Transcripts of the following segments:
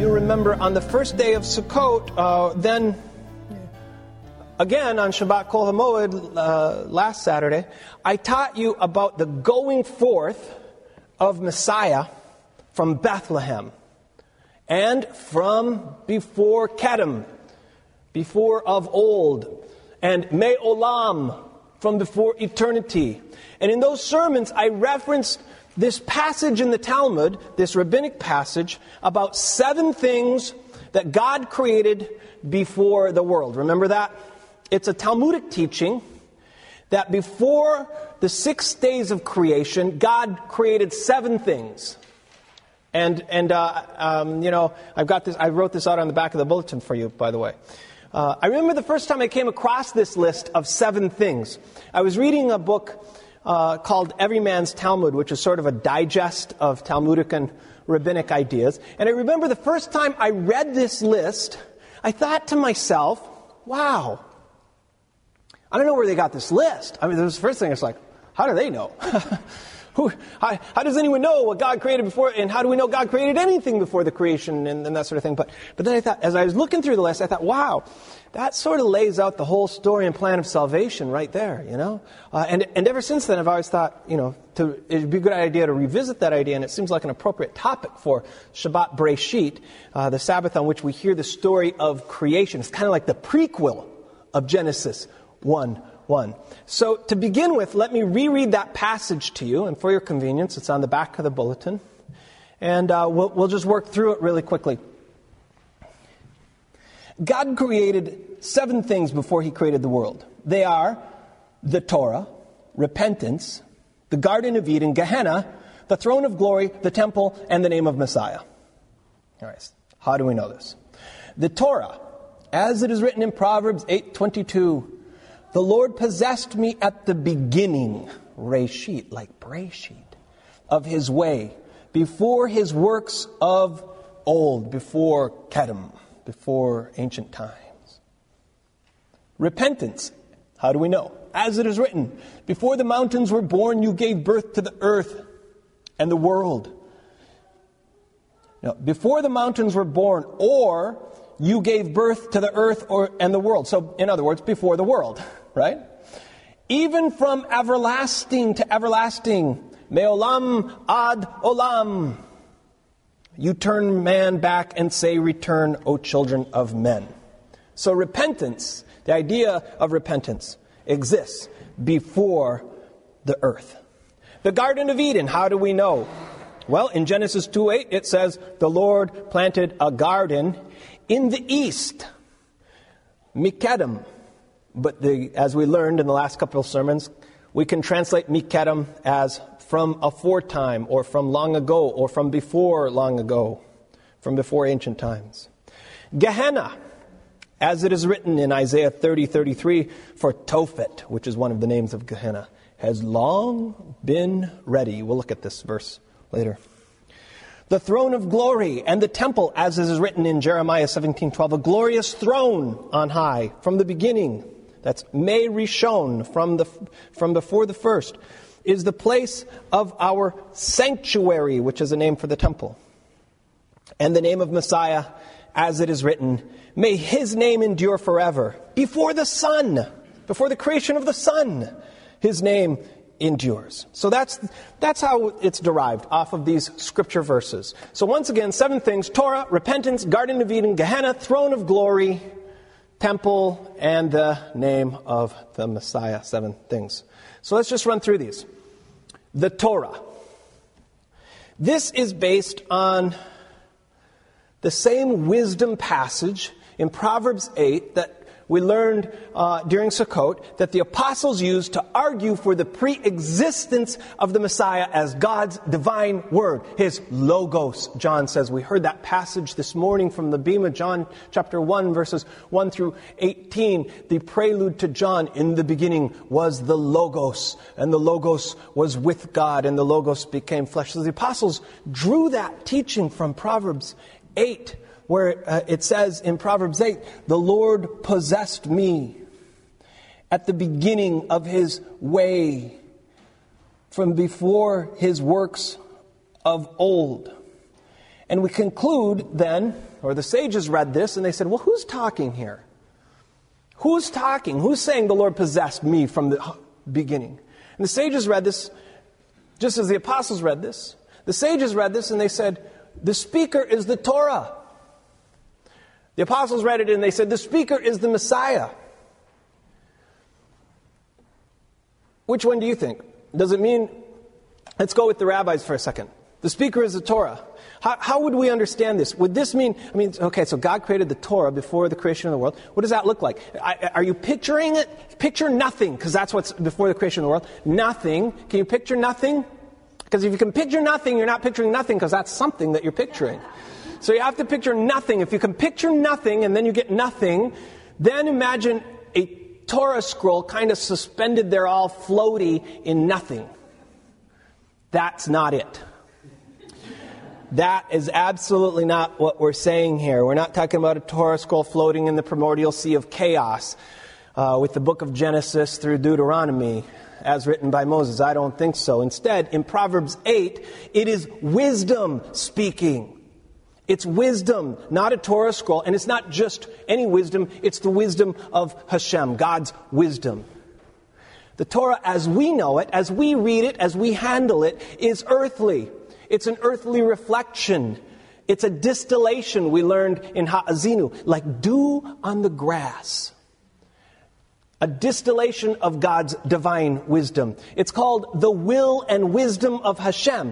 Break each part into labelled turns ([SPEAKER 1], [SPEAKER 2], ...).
[SPEAKER 1] you remember, on the first day of Sukkot, then again on Shabbat Kol HaMoed last Saturday, I taught you about the going forth of Messiah from Bethlehem and from before Kedem, before of old, and Me'olam, from before eternity. And in those sermons, I referenced this passage in the Talmud, this rabbinic passage, about 7 things that God created before the world. Remember that? It's a Talmudic teaching that before the 6 days of creation, God created 7 things. And I've got this. I wrote this out on the back of the bulletin for you, by the way. I remember the first time I came across this list of 7 things. I was reading a book called Every Man's Talmud, which is sort of a digest of Talmudic and rabbinic ideas. And I remember the first time I read this list, I thought to myself, wow, I don't know where they got this list. I mean, the first thing, it's like, how do they know? How does anyone know what God created before, and how do we know God created anything before the creation and that sort of thing? But then I thought, as I was looking through the list, I thought, wow, that sort of lays out the whole story and plan of salvation right there, you know? And ever since then, I've always thought, it'd be a good idea to revisit that idea, and it seems like an appropriate topic for Shabbat Breshit, the Sabbath on which we hear the story of creation. It's kind of like the prequel of Genesis 1:1. So to begin with, let me reread that passage to you, and for your convenience, it's on the back of the bulletin, and we'll just work through it really quickly. God created 7 things before He created the world. They are the Torah, repentance, the Garden of Eden, Gehenna, the throne of glory, the temple, and the name of Messiah. All right, how do we know this? The Torah, as it is written in Proverbs 8:22, the Lord possessed me at the beginning, Reshit, like Breshit, of His way, before His works of old, before Kedem, before ancient times. Repentance, how do we know? As it is written, before the mountains were born, you gave birth to the earth and the world. Now, before the mountains were born, or you gave birth to the earth and the world. So, in other words, before the world, right? Even from everlasting to everlasting, Me'olam ad olam. You turn man back and say, return, O children of men. So repentance, the idea of repentance, exists before the earth. The Garden of Eden, how do we know? Well, in Genesis 2:8, it says, the Lord planted a garden in the east, Mikedem. But as we learned in the last couple of sermons, we can translate Mikedem as from aforetime, or from long ago, or from before long ago, from before ancient times. Gehenna, as it is written in Isaiah 30:33, for Tophet, which is one of the names of Gehenna, has long been ready. We'll look at this verse later. The throne of glory and the temple, as it is written in Jeremiah 17:12, a glorious throne on high from the beginning. That's Me Rishon, from before the first, is the place of our sanctuary, which is a name for the temple. And the name of Messiah, as it is written, may His name endure forever. Before the sun, before the creation of the sun, His name endures. So that's how it's derived, off of these scripture verses. So once again, 7 things: Torah, repentance, Garden of Eden, Gehenna, throne of glory, temple, and the name of the Messiah. 7 things. So let's just run through these. The Torah. This is based on the same wisdom passage in Proverbs 8 that we learned during Sukkot, that the apostles used to argue for the pre-existence of the Messiah as God's divine word, His logos, John says. We heard that passage this morning from the Bema, John chapter 1, verses 1 through 18, the prelude to John. In the beginning was the Logos, and the Logos was with God, and the Logos became flesh. So the apostles drew that teaching from Proverbs 8, where it says in Proverbs 8, the Lord possessed me at the beginning of His way, from before His works of old. And we conclude then, or the sages read this, and they said, well, who's talking here? Who's talking? Who's saying the Lord possessed me from the beginning? And the sages read this, just as the apostles read this. The sages read this, and they said, the speaker is the Torah. The apostles read it, and they said, the speaker is the Messiah. Which one do you think? Does it mean, let's go with the rabbis for a second. The speaker is the Torah. How would we understand this? Would this mean, okay, so God created the Torah before the creation of the world. What does that look like? Are you picturing it? Picture nothing, because that's what's before the creation of the world. Nothing. Can you picture nothing? Because if you can picture nothing, you're not picturing nothing, because that's something that you're picturing. So you have to picture nothing. If you can picture nothing and then you get nothing, then imagine a Torah scroll kind of suspended there all floaty in nothing. That's not it. That is absolutely not what we're saying here. We're not talking about a Torah scroll floating in the primordial sea of chaos with the book of Genesis through Deuteronomy as written by Moses. I don't think so. Instead, in Proverbs 8, it is wisdom speaking. It's wisdom, not a Torah scroll. And it's not just any wisdom, it's the wisdom of Hashem, God's wisdom. The Torah as we know it, as we read it, as we handle it, is earthly. It's an earthly reflection. It's a distillation we learned in Ha'azinu, like dew on the grass. A distillation of God's divine wisdom. It's called the will and wisdom of Hashem.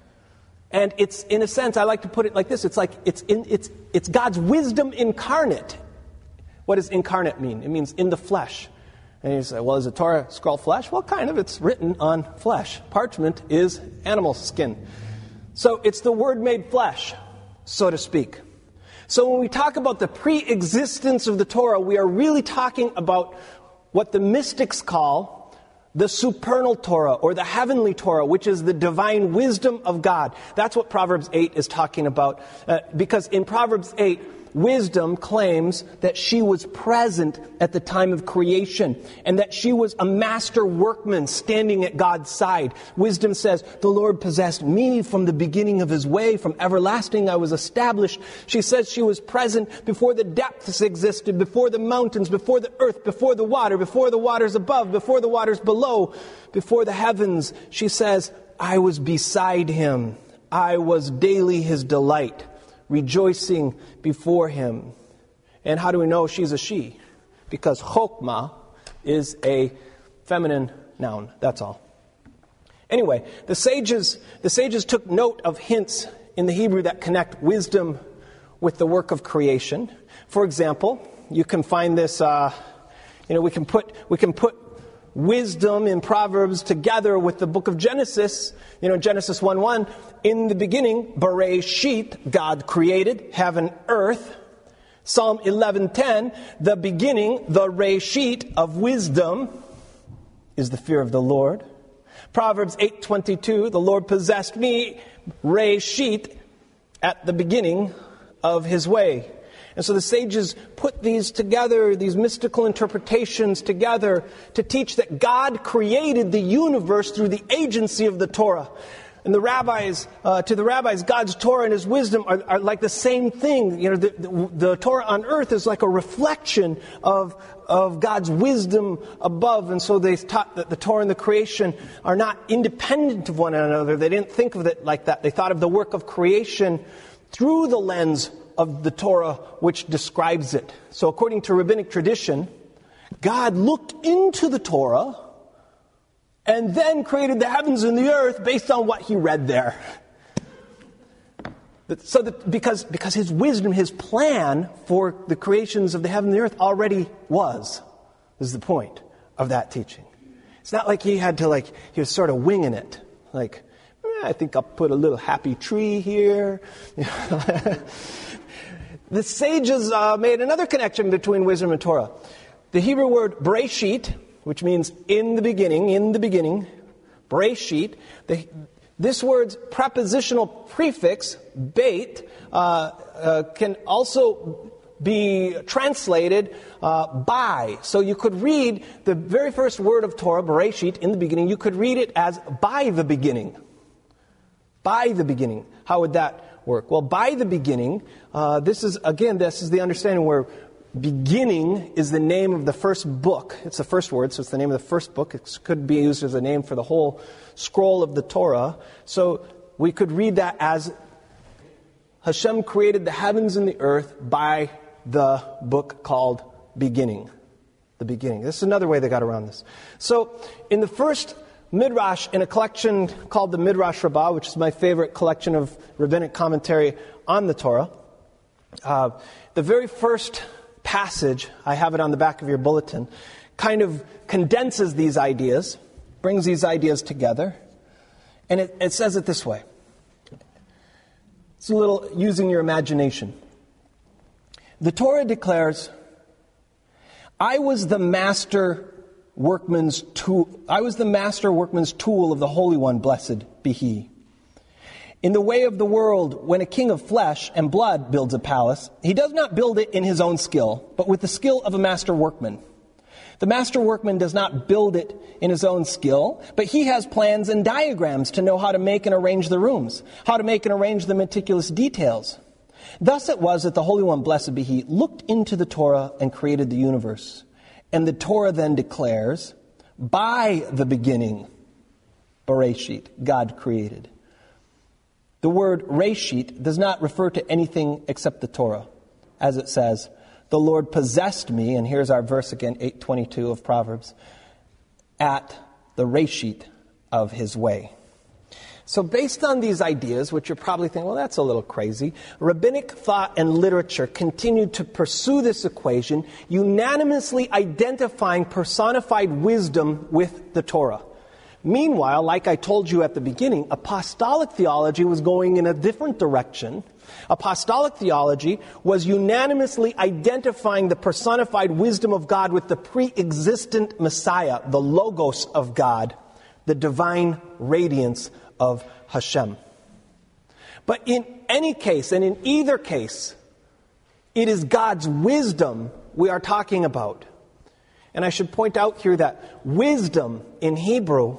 [SPEAKER 1] And it's, in a sense, I like to put it like this. It's like it's God's wisdom incarnate. What does incarnate mean? It means in the flesh. And you say, well, is a Torah scroll flesh? Well, kind of. It's written on flesh. Parchment is animal skin. So it's the Word made flesh, so to speak. So when we talk about the pre-existence of the Torah, we are really talking about what the mystics call the supernal Torah, or the heavenly Torah, which is the divine wisdom of God. That's what Proverbs 8 is talking about. Because in Proverbs 8, wisdom claims that she was present at the time of creation and that she was a master workman standing at God's side. Wisdom says, the Lord possessed me from the beginning of his way. From everlasting I was established. She says she was present before the depths existed, before the mountains, before the earth, before the waters above, before the waters below, before the heavens. She says, I was beside him. I was daily his delight, rejoicing before him. And how do we know she's a she? Because chokmah is a feminine noun. That's all. Anyway, the sages took note of hints in the Hebrew that connect wisdom with the work of creation. For example, you can find this. We can put wisdom in Proverbs together with the book of Genesis. Genesis 1:1, in the beginning, Bereshit, God created heaven, earth. Psalm 11:10, the beginning, the Reshit of wisdom is the fear of the Lord. Proverbs 8:22, the Lord possessed me, Reshit, at the beginning of his way. And so the sages put these together, these mystical interpretations together, to teach that God created the universe through the agency of the Torah. And to the rabbis, God's Torah and his wisdom are like the same thing. The Torah on earth is like a reflection of God's wisdom above. And so they taught that the Torah and the creation are not independent of one another. They didn't think of it like that. They thought of the work of creation through the lens of the Torah, which describes it. So according to rabbinic tradition, God looked into the Torah and then created the heavens and the earth based on what he read there. Because his wisdom, his plan for the creations of the heaven and the earth already was. This is the point of that teaching. It's not like he was sort of winging it. I think I'll put a little happy tree here. The sages made another connection between wisdom and Torah. The Hebrew word Bereshit, which means in the beginning, Bereshit, this word's prepositional prefix, beit, can also be translated by. So you could read the very first word of Torah, Bereshit, in the beginning, you could read it as by the beginning. By the beginning. How would that work? Well, by the beginning, this is the understanding where beginning is the name of the first book. It's the first word, so it's the name of the first book. It could be used as a name for the whole scroll of the Torah. So we could read that as Hashem created the heavens and the earth by the book called Beginning. The beginning. This is another way they got around this. So in the first Midrash, in a collection called the Midrash Rabbah, which is my favorite collection of rabbinic commentary on the Torah, the very first passage, I have it on the back of your bulletin, kind of condenses these ideas, brings these ideas together, and it says it this way. It's a little using your imagination. The Torah declares, I was the master workman's tool of the Holy One, blessed be He. In the way of the world, when a king of flesh and blood builds a palace, he does not build it in his own skill, but with the skill of a master workman. The master workman does not build it in his own skill, but he has plans and diagrams to know how to make and arrange the rooms, how to make and arrange the meticulous details. Thus it was that the Holy One, blessed be He, looked into the Torah and created the universe. And the Torah then declares, by the beginning, Bereshit, God created. The word Reshit does not refer to anything except the Torah. As it says, the Lord possessed me, and here's our verse again, 8:22 of Proverbs, at the Reshit of His way. So based on these ideas, which you're probably thinking, well, that's a little crazy, rabbinic thought and literature continued to pursue this equation, unanimously identifying personified wisdom with the Torah. Meanwhile, like I told you at the beginning, apostolic theology was going in a different direction. Apostolic theology was unanimously identifying the personified wisdom of God with the pre-existent Messiah, the Logos of God, the divine radiance of Hashem. But in any case, and in either case, it is God's wisdom we are talking about. And I should point out here that wisdom in Hebrew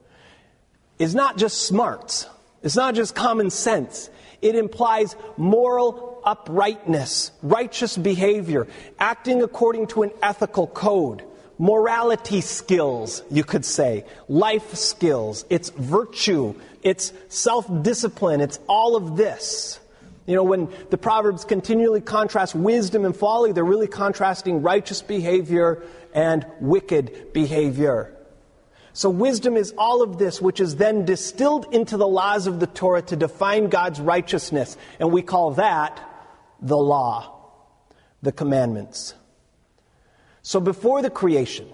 [SPEAKER 1] is not just smarts. It's not just common sense. It implies moral uprightness, righteous behavior, acting according to an ethical code, morality skills, you could say, life skills, it's virtue, it's self-discipline, it's all of this. You know, when the Proverbs continually contrast wisdom and folly, they're really contrasting righteous behavior and wicked behavior. So wisdom is all of this, which is then distilled into the laws of the Torah to define God's righteousness. And we call that the law, the commandments. So before the creation,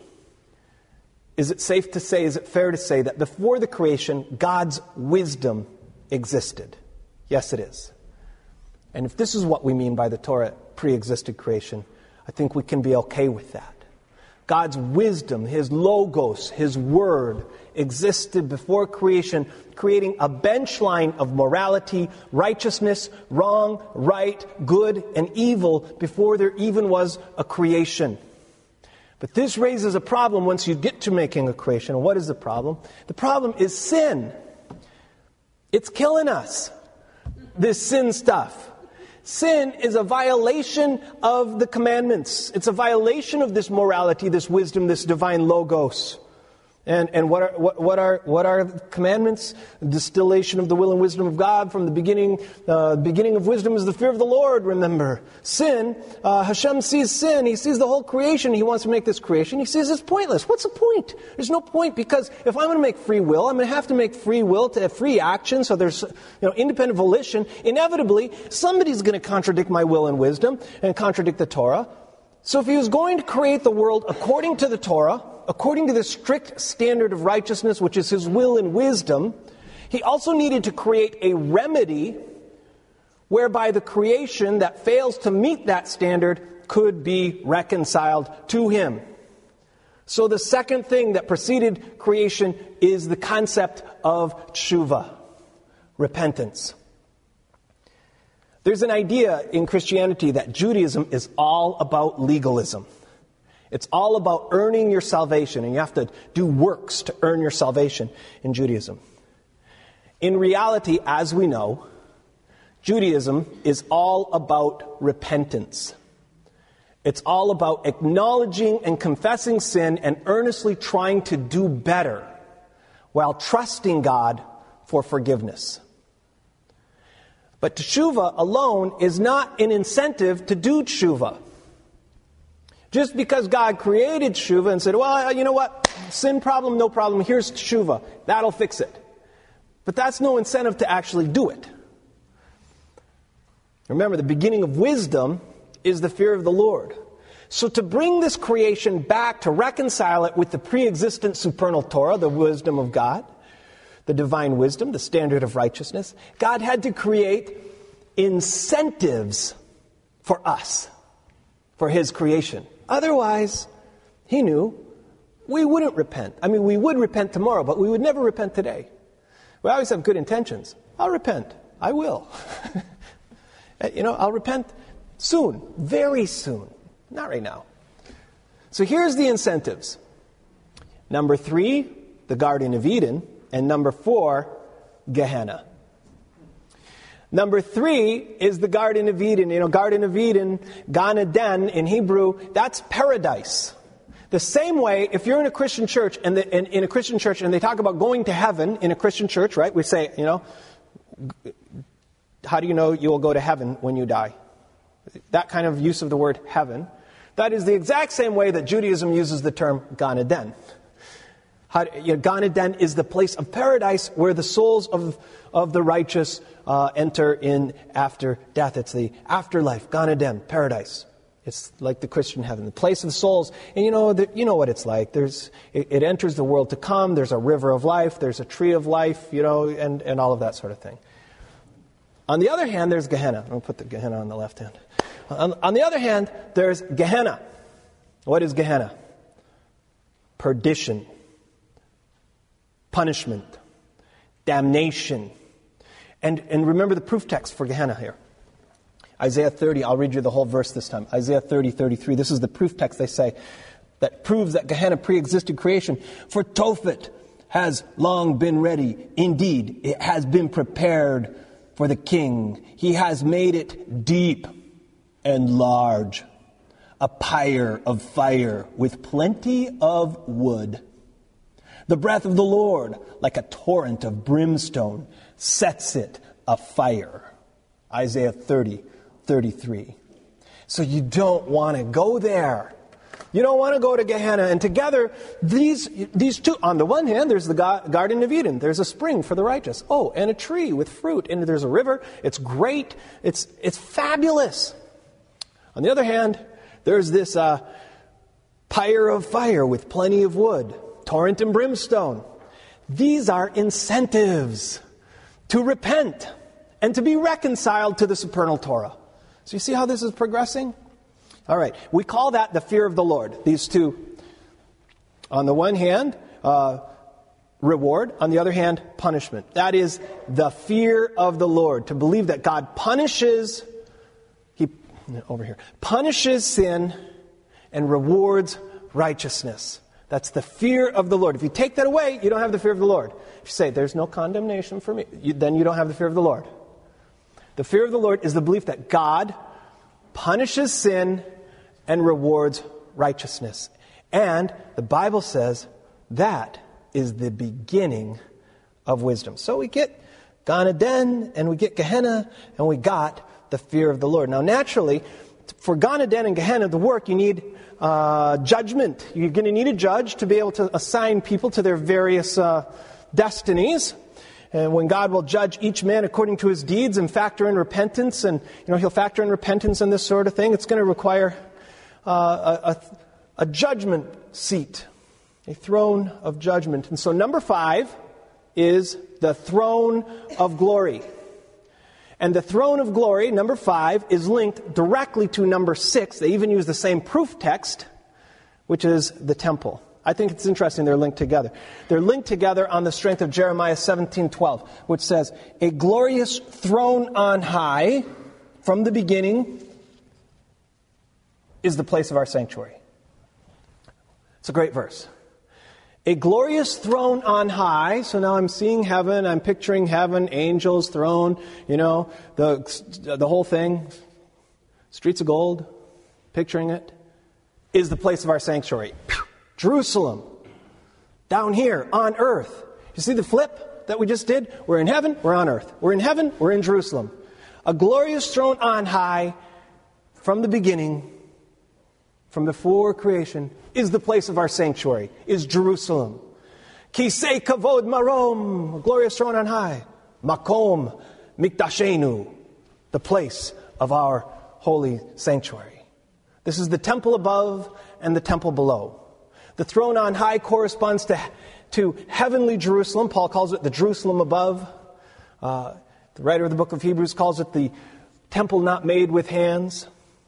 [SPEAKER 1] is it safe to say, is it fair to say that before the creation, God's wisdom existed? Yes, it is. And if this is what we mean by the Torah pre-existed creation, I think we can be okay with that. God's wisdom, His logos, His word, existed before creation, creating a bench line of morality, righteousness, wrong, right, good, and evil before there even was a creation. But this raises a problem once you get to making a creation. And what is the problem? The problem is sin. It's killing us, this sin stuff. Sin is a violation of the commandments. It's a violation of this morality, this wisdom, this divine logos. And what are commandments? Distillation of the will and wisdom of God from the beginning. The beginning of wisdom is the fear of the Lord, remember. Sin, Hashem sees sin. He sees the whole creation. He wants to make this creation. He sees it's pointless. What's the point? There's no point, because if I'm going to make free will, I'm going to have to make free will to have free action. So there's independent volition. Inevitably, somebody's going to contradict my will and wisdom and contradict the Torah. So if He was going to create the world according to the Torah, according to the strict standard of righteousness, which is His will and wisdom, He also needed to create a remedy whereby the creation that fails to meet that standard could be reconciled to Him. So the second thing that preceded creation is the concept of tshuva, repentance. There's an idea in Christianity that Judaism is all about legalism. It's all about earning your salvation, and you have to do works to earn your salvation in Judaism. In reality, as we know, Judaism is all about repentance. It's all about acknowledging and confessing sin and earnestly trying to do better while trusting God for forgiveness. But teshuvah alone is not an incentive to do teshuvah. Just because God created teshuvah and said, well, you know what, sin problem, no problem, here's teshuvah, that'll fix it. But that's no incentive to actually do it. Remember, the beginning of wisdom is the fear of the Lord. So to bring this creation back, to reconcile it with the pre-existent supernal Torah, the wisdom of God, the divine wisdom, the standard of righteousness, God had to create incentives for us, for His creation. Otherwise, He knew we wouldn't repent. I mean, we would repent tomorrow, but we would never repent today. We always have good intentions. I'll repent. I will. I'll repent soon, very soon. Not right now. So here's the incentives. Number 3, the Garden of Eden. And number 4, Gehenna. Number 3 is the Garden of Eden. Garden of Eden, Gan Eden in Hebrew, that's paradise. The same way, if you're in a Christian church and in a Christian church and they talk about going to heaven in a Christian church, right? We say, how do you know you will go to heaven when you die? That kind of use of the word heaven. That is the exact same way that Judaism uses the term Gan Eden. Gan Eden is the place of paradise where the souls of the righteous enter in after death. It's the afterlife, Gan Eden, paradise. It's like the Christian heaven, the place of souls. And you know what it's like. It enters the world to come. There's a river of life. There's a tree of life, and all of that sort of thing. On the other hand, there's Gehenna. I'll put the Gehenna on the left hand. On the other hand, there's Gehenna. What is Gehenna? Perdition, punishment, damnation. And remember the proof text for Gehenna here. Isaiah 30, I'll read you the whole verse this time. Isaiah 30:33. This is the proof text, they say, that proves that Gehenna pre-existed creation. For Tophet has long been ready. Indeed, it has been prepared for the king. He has made it deep and large, a pyre of fire with plenty of wood. The breath of the Lord, like a torrent of brimstone, sets it afire. Isaiah 30:33. So you don't want to go there. You don't want to go to Gehenna. And together, these two, on the one hand, there's the Garden of Eden. There's a spring for the righteous. Oh, and a tree with fruit. And there's a river. It's great. It's fabulous. On the other hand, there's this pyre of fire with plenty of wood. Torrent and brimstone. These are incentives to repent and to be reconciled to the supernal Torah. So you see how this is progressing? All right. We call that the fear of the Lord. These two, on the one hand, reward. On the other hand, punishment. That is the fear of the Lord. To believe that God punishes sin and rewards righteousness. That's the fear of the Lord. If you take that away, you don't have the fear of the Lord. If you say, there's no condemnation for me, then you don't have the fear of the Lord. The fear of the Lord is the belief that God punishes sin and rewards righteousness. And the Bible says that is the beginning of wisdom. So we get Gan Eden and we get Gehenna and we got the fear of the Lord. Now naturally, for Gan Eden and Gehenna to work, you need judgment. You're going to need a judge to be able to assign people to their various destinies. And when God will judge each man according to his deeds and factor in repentance, and He'll factor in repentance and this sort of thing, it's going to require a judgment seat, a throne of judgment. And so number 5 is the throne of glory. And the throne of glory, number 5, is linked directly to number 6. They even use the same proof text, which is the temple. I think it's interesting they're linked together. They're linked together on the strength of Jeremiah 17:12, which says, a glorious throne on high from the beginning is the place of our sanctuary. It's a great verse. A glorious throne on high. So now I'm seeing heaven. I'm picturing heaven, angels, throne, the whole thing. Streets of gold, picturing it, is the place of our sanctuary. Jerusalem, down here on earth. You see the flip that we just did? We're in heaven, we're on earth. We're in heaven, we're in Jerusalem. A glorious throne on high from the beginning, from before creation, is the place of our sanctuary, is Jerusalem. Kisei kavod marom, a glorious throne on high. Makom mikdashenu, the place of our holy sanctuary. This is the temple above and the temple below. The throne on high corresponds to heavenly Jerusalem. Paul calls it the Jerusalem above. The writer of the book of Hebrews calls it the temple not made with hands.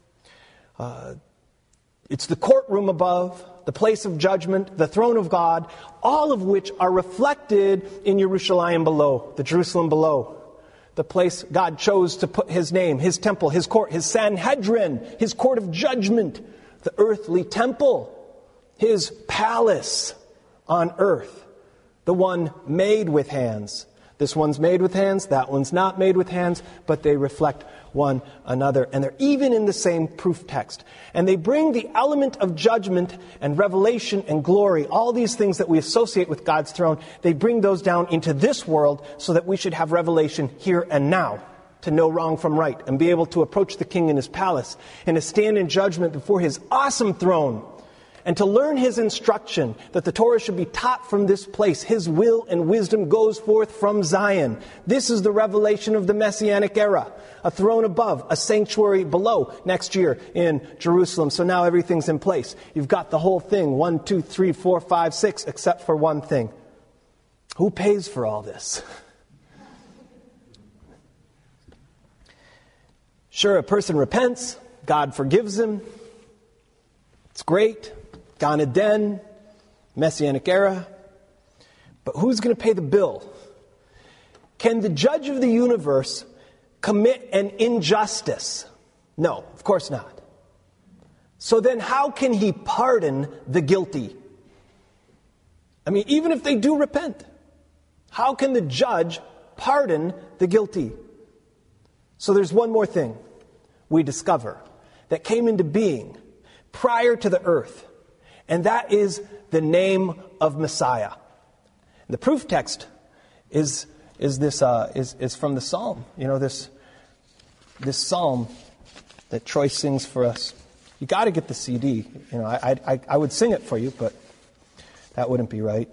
[SPEAKER 1] It's the courtroom above, the place of judgment, the throne of God, all of which are reflected in Yerushalayim below, the Jerusalem below. The place God chose to put His name, His temple, His court, His Sanhedrin, His court of judgment, the earthly temple, His palace on earth, the one made with hands. This one's made with hands, that one's not made with hands, but they reflect one another. And they're even in the same proof text. And they bring the element of judgment and revelation and glory, all these things that we associate with God's throne, they bring those down into this world so that we should have revelation here and now to know wrong from right and be able to approach the King in His palace and to stand in judgment before His awesome throne. And to learn His instruction, that the Torah should be taught from this place. His will and wisdom goes forth from Zion. This is the revelation of the Messianic era. A throne above, a sanctuary below next year in Jerusalem. So now everything's in place. You've got the whole thing, 1, 2, 3, 4, 5, 6, except for one thing. Who pays for all this? Sure, a person repents, God forgives him. It's great. Gan Eden, Messianic era. But who's going to pay the bill? Can the judge of the universe commit an injustice? No, of course not. So then how can He pardon the guilty? I mean, even if they do repent, how can the judge pardon the guilty? So there's one more thing we discover that came into being prior to the earth. And that is the name of Messiah. The proof text is from the Psalm. You know, this Psalm that Troy sings for us. You got to get the CD. You know, I would sing it for you, but that wouldn't be right.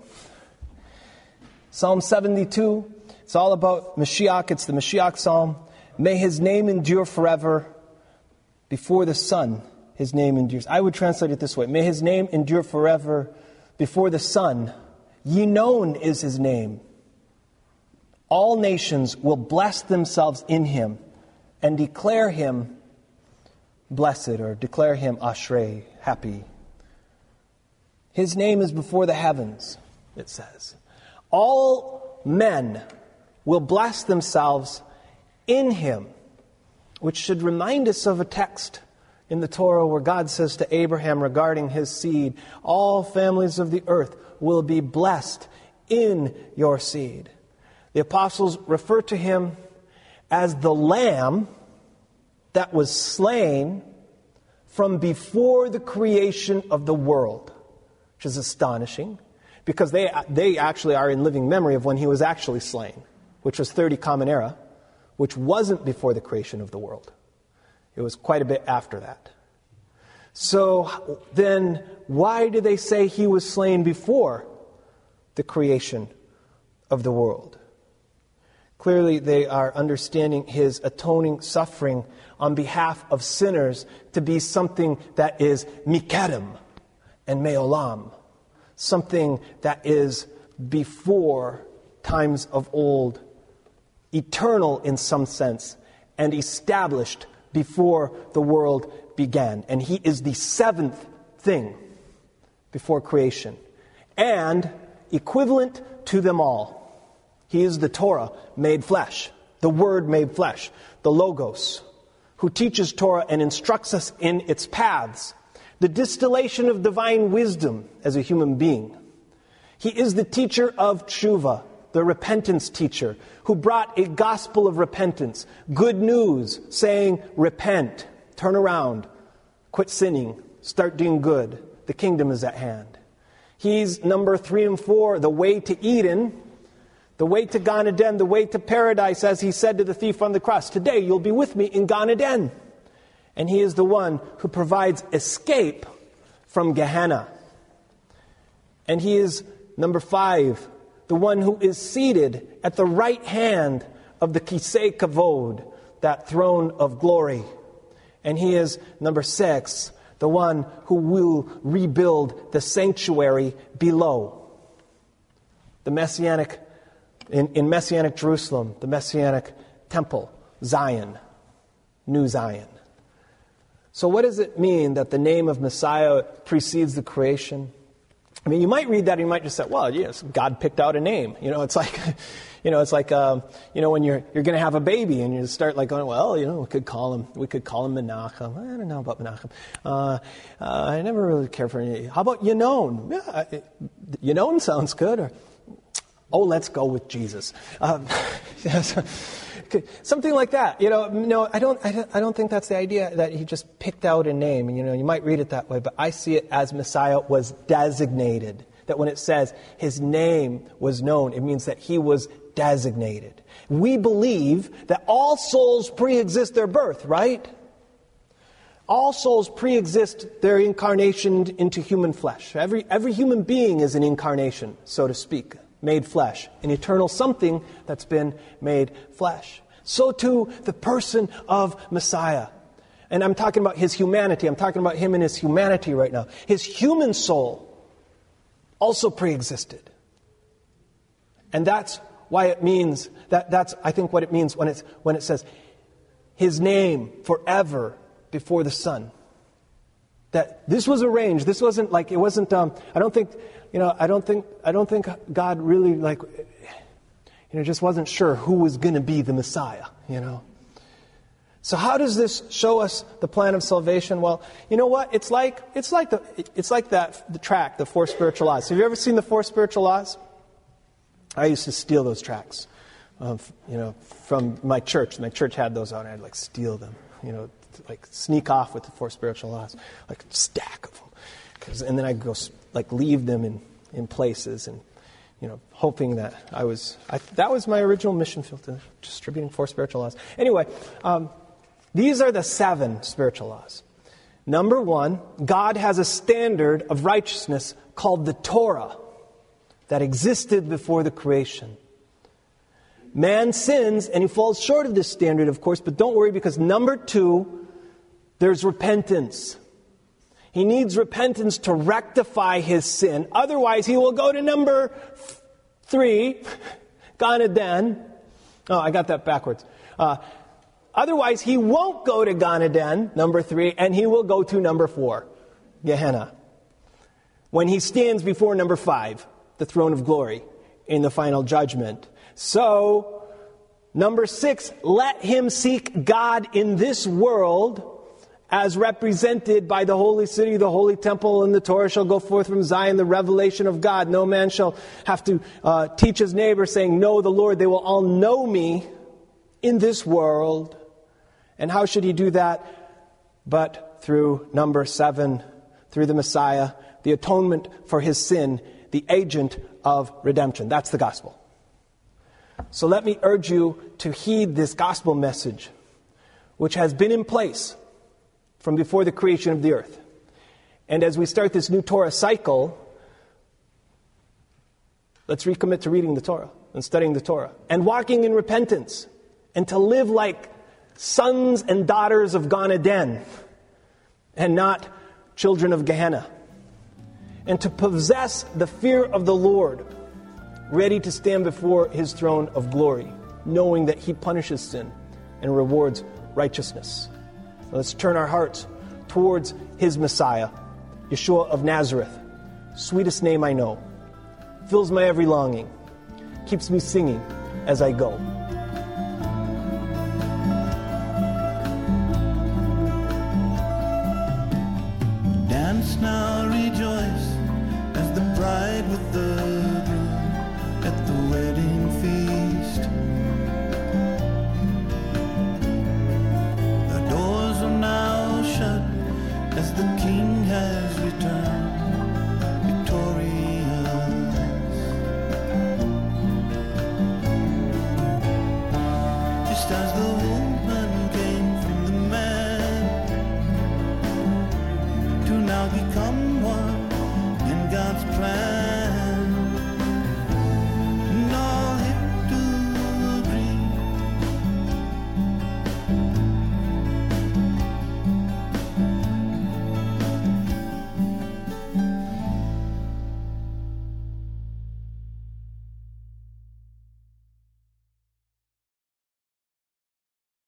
[SPEAKER 1] Psalm 72. It's all about Mashiach. It's the Mashiach Psalm. May His name endure forever. Before the sun, His name endures. I would translate it this way. May His name endure forever. Before the sun, ye known is His name. All nations will bless themselves in Him and declare Him blessed, or declare Him ashrei, happy. His name is before the heavens, it says. All men will bless themselves in Him, which should remind us of a text in the Torah where God says to Abraham regarding his seed, all families of the earth will be blessed in your seed. The apostles refer to Him as the Lamb that was slain from before the creation of the world, which is astonishing because they actually are in living memory of when He was actually slain, which was 30 Common Era, which wasn't before the creation of the world. It was quite a bit after that. So then, why do they say He was slain before the creation of the world? Clearly, they are understanding His atoning suffering on behalf of sinners to be something that is mikedem and me'olam, something that is before times of old, eternal in some sense, and established before the world began. And He is the seventh thing before creation, and equivalent to them all. He is the Torah made flesh, the Word made flesh, the Logos, who teaches Torah and instructs us in its paths, the distillation of divine wisdom as a human being. He is the teacher of tshuva, the repentance teacher, who brought a gospel of repentance, good news, saying, repent, turn around, quit sinning, start doing good. The kingdom is at hand. He's number 3 and 4, the way to Eden, the way to Gan Eden, the way to paradise, as he said to the thief on the cross. Today you'll be with me in Gan Eden. And he is the one who provides escape from Gehenna. And he is number 5, the one who is seated at the right hand of the Kisei Kavod, that throne of glory. And he is number 6, the one who will rebuild the sanctuary below. The Messianic, in Messianic Jerusalem, the Messianic temple, Zion, New Zion. So what does it mean that the name of Messiah precedes the creation? I mean, you might read that and you might just say, well, yes, God picked out a name. It's like, when you're going to have a baby and you start like going, well, we could call him Menachem. I don't know about Menachem. I never really care for any. How about Yenon? Yeah, Yenon sounds good. Or, let's go with Jesus. Something like that. No, I don't think that's the idea, that he just picked out a name. You might read it that way, but I see it as Messiah was designated. That when it says his name was known, it means that he was designated. We believe that all souls pre-exist their birth, right? All souls pre-exist their incarnation into human flesh. Every human being is an incarnation, so to speak. Made flesh, an eternal something that's been made flesh. So too the person of Messiah. And I'm talking about his humanity. I'm talking about him and his humanity right now. His human soul also pre-existed. And that's why it means, that's I think what it means when it says his name forever before the Son. That this was arranged. This wasn't like, it wasn't, I don't think God really just wasn't sure who was going to be the Messiah, So how does this show us the plan of salvation? Well, you know what? It's like the tract, the 4 spiritual laws. Have you ever seen the 4 spiritual laws? I used to steal those tracts, from my church. My church had those out, and I'd steal them, sneak off with the 4 spiritual laws, a stack of them. And then I'd go leave them in places, and hoping that that was my original mission field, to distributing 4 spiritual laws. Anyway, these are the 7 spiritual laws. Number 1, God has a standard of righteousness called the Torah that existed before the creation. Man sins and he falls short of this standard, of course, but don't worry, because number 2, there's repentance. He needs repentance to rectify his sin. Otherwise, he will go to number 3, Gan Eden. Oh, I got that backwards. Otherwise, he won't go to Gan Eden, number 3, and he will go to number 4, Gehenna, when he stands before number 5, the throne of glory, in the final judgment. So, number 6, let him seek God in this world, as represented by the holy city, the holy temple, and the Torah shall go forth from Zion, the revelation of God. No man shall have to teach his neighbor, saying, know the Lord. They will all know me in this world. And how should he do that? But through number 7, through the Messiah, the atonement for his sin, the agent of redemption. That's the gospel. So let me urge you to heed this gospel message, which has been in place from before the creation of the earth. And as we start this new Torah cycle, let's recommit to reading the Torah and studying the Torah and walking in repentance, and to live like sons and daughters of Gan Eden and not children of Gehenna. And to possess the fear of the Lord, ready to stand before his throne of glory, knowing that he punishes sin and rewards righteousness. Let's turn our hearts towards his Messiah, Yeshua of Nazareth, sweetest name I know, fills my every longing, keeps me singing as I go.
[SPEAKER 2] Dance now, rejoice, as the bride with the become one.